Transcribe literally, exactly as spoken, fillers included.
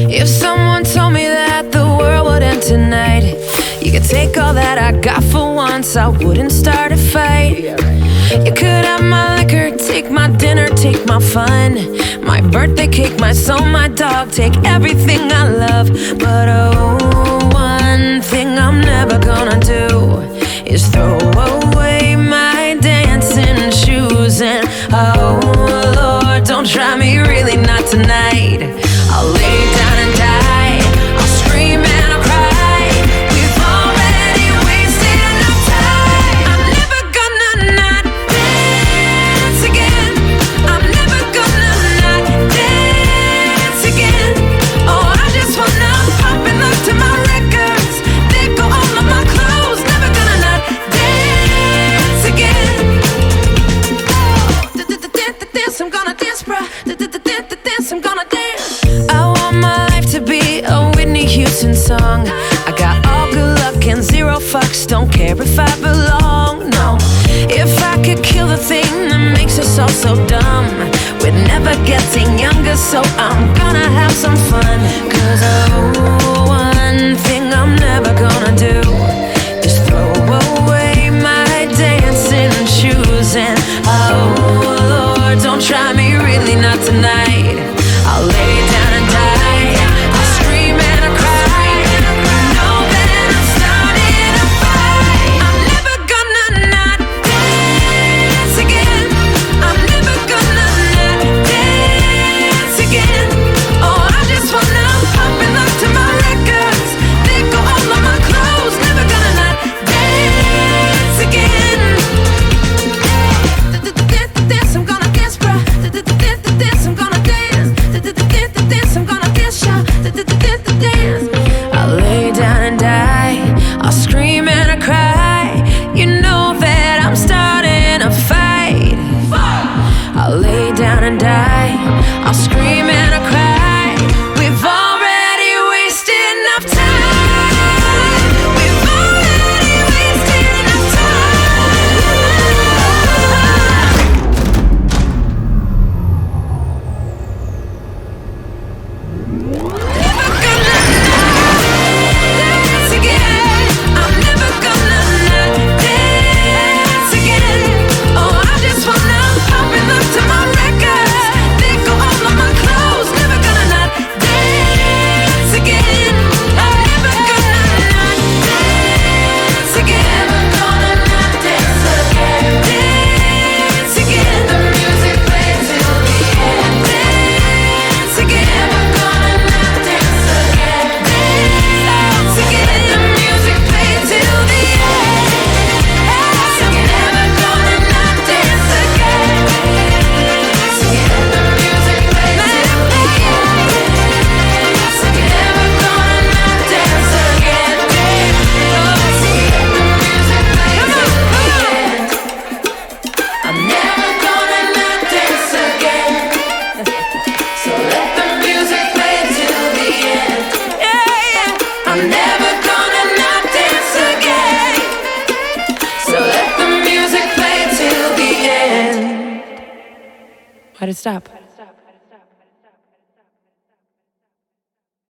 If someone told me that the world would end tonight, you could take all that I got for once, I wouldn't start a fight. You could have my liquor, take my dinner, take my fun, my birthday cake, my soul, my dog, take everything I love. But oh, one thing I'm never gonna do is throw away my dancing shoes. And oh Lord, don't try me, really not tonight. I'll lay down and die, I'll scream and I'll cry. We've already wasted enough time. I'm never gonna not dance again. I'm never gonna not dance again. Oh, I just wanna pop and look to my records. They go all of my clothes. Never gonna not dance again. Dance, I'm gonna dance, bruh. Dance, I'm gonna dance. I want my life to be a Whitney Houston song. I got all good luck and zero fucks, don't care if I belong, no. If I could kill the thing that makes us all so dumb, we're never getting younger, so I'm gonna have some fun. Cause oh, one thing I'm never gonna do is throw away my dancing shoes. And oh Lord, don't try me, really not tonight. I'll lay down and die, I'll scream and I'll cry. You know that I'm starting a fight. I'm never gonna not dance again. I'm never gonna not dance again. Oh, I just wanna pop and look to my records. They go all of my clothes. Never gonna not dance again. Dance, I'm gonna dance, bruh. Dance, I'm gonna dance. Dance, I'm gonna dance, y'all. Dance. I'll lay down and die, I'll scream and I'll cry. You know that I'm starting a fight. I'll lay down and die, I'll scream and I'll cry. We've already wasted enough time. We've already wasted enough dance again. I'm never gonna not dance again. Oh, I just wanna pop and look to my records. They go all of my clothes. Never gonna not dance again. I'm never gonna not dance again. Never gonna not dance again. Dance again. The music plays till the end. Dance again. Never gonna not dance again. Dance again. The music plays till the end. I'm never gonna not dance again. Dance again. The music plays till the end. Never gonna not dance again. Dance again. The music plays till the end. I'm never gonna not dance again. So let the music play till the end. Yeah, yeah. I'm never gonna not dance again. So let the music play till the end. Why'd it stop?